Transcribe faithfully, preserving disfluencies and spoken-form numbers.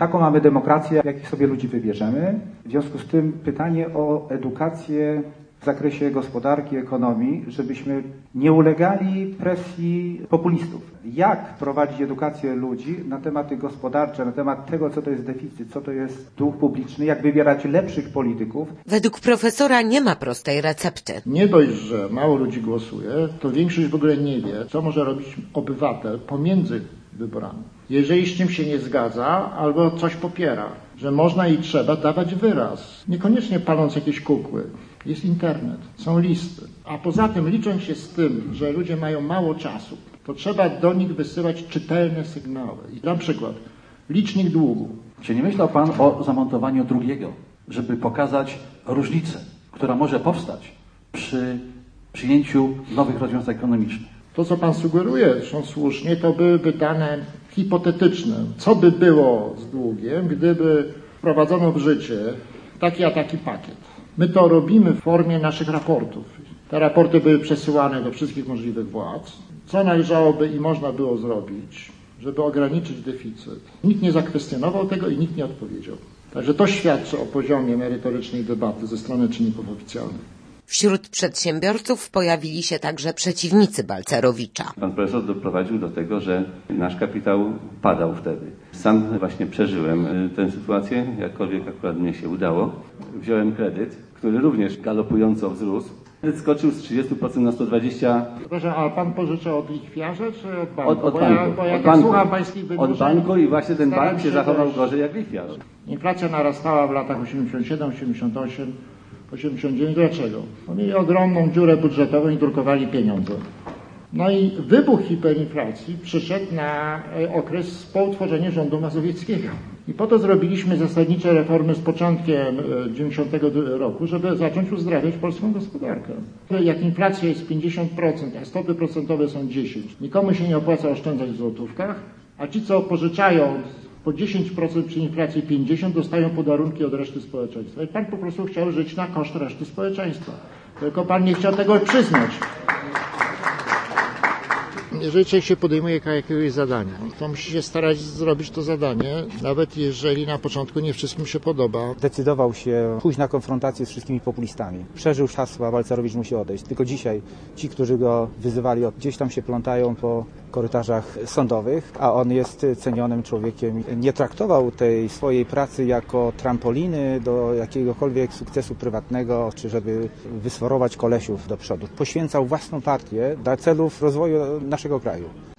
Taką mamy demokrację, jakich sobie ludzi wybierzemy. W związku z tym pytanie o edukację w zakresie gospodarki, ekonomii, żebyśmy nie ulegali presji populistów. Jak prowadzić edukację ludzi na tematy gospodarcze, na temat tego, co to jest deficyt, co to jest dług publiczny, jak wybierać lepszych polityków. Według profesora nie ma prostej recepty. Nie dość, że mało ludzi głosuje, to większość w ogóle nie wie, co może robić obywatel pomiędzy wyborami. Jeżeli z czym się nie zgadza albo coś popiera, że można i trzeba dawać wyraz, niekoniecznie paląc jakieś kukły. Jest internet, są listy. A poza tym, licząc się z tym, że ludzie mają mało czasu, to trzeba do nich wysyłać czytelne sygnały. I dam przykład. Licznik długu. Czy nie myślał Pan o zamontowaniu drugiego, żeby pokazać różnicę, która może powstać przy przyjęciu nowych rozwiązań ekonomicznych? To, co Pan sugeruje, zresztą słusznie, to byłyby dane hipotetyczne. Co by było z długiem, gdyby wprowadzono w życie taki a taki pakiet? My to robimy w formie naszych raportów. Te raporty były przesyłane do wszystkich możliwych władz. Co należałoby i można było zrobić, żeby ograniczyć deficyt? Nikt nie zakwestionował tego i nikt nie odpowiedział. Także to świadczy o poziomie merytorycznej debaty ze strony czynników oficjalnych. Wśród przedsiębiorców pojawili się także przeciwnicy Balcerowicza. Pan profesor doprowadził do tego, że nasz kapitał padał wtedy. Sam właśnie przeżyłem tę sytuację, jakkolwiek akurat mnie się udało. Wziąłem kredyt, który również galopująco wzrósł. Kredyt skoczył z trzydziestu procent na sto dwadzieścia procent. Proszę, a Pan pożyczał od lichwiarza czy od banku? Od, od bo banku. Ja, bo jak od banku. słucham pańskich wynurzeń, od banku i właśnie ten bank się zachował dość... gorzej jak lichwiarz. Inflacja narastała w latach osiemdziesiąt siedem, osiemdziesiąt osiem, osiemdziesiąt dziewięć. Dlaczego? Bo mieli ogromną dziurę budżetową i drukowali pieniądze. No i wybuch hiperinflacji przyszedł na okres po utworzeniu rządu mazowieckiego. I po to zrobiliśmy zasadnicze reformy z początkiem dziewięćdziesiątego roku, żeby zacząć uzdrawiać polską gospodarkę. Jak inflacja jest pięćdziesiąt procent, a stopy procentowe są dziesięć procent, nikomu się nie opłaca oszczędzać w złotówkach, a ci, co pożyczają po dziesięć procent przy inflacji pięćdziesiąt procent, dostają podarunki od reszty społeczeństwa. I pan po prostu chciał żyć na koszt reszty społeczeństwa. Tylko pan nie chciał tego przyznać. Jeżeli człowiek się podejmuje jakiegoś zadania, to musi się starać zrobić to zadanie, nawet jeżeli na początku nie wszystkim się podoba. Decydował się pójść na konfrontację z wszystkimi populistami. Przeżył hasła Balcerowicz musi odejść. Tylko dzisiaj ci, którzy go wyzywali, gdzieś tam się plątają po korytarzach sądowych, a on jest cenionym człowiekiem. Nie traktował tej swojej pracy jako trampoliny do jakiegokolwiek sukcesu prywatnego, czy żeby wysforować kolesiów do przodu. Poświęcał własną partię dla celów rozwoju naszego kraju.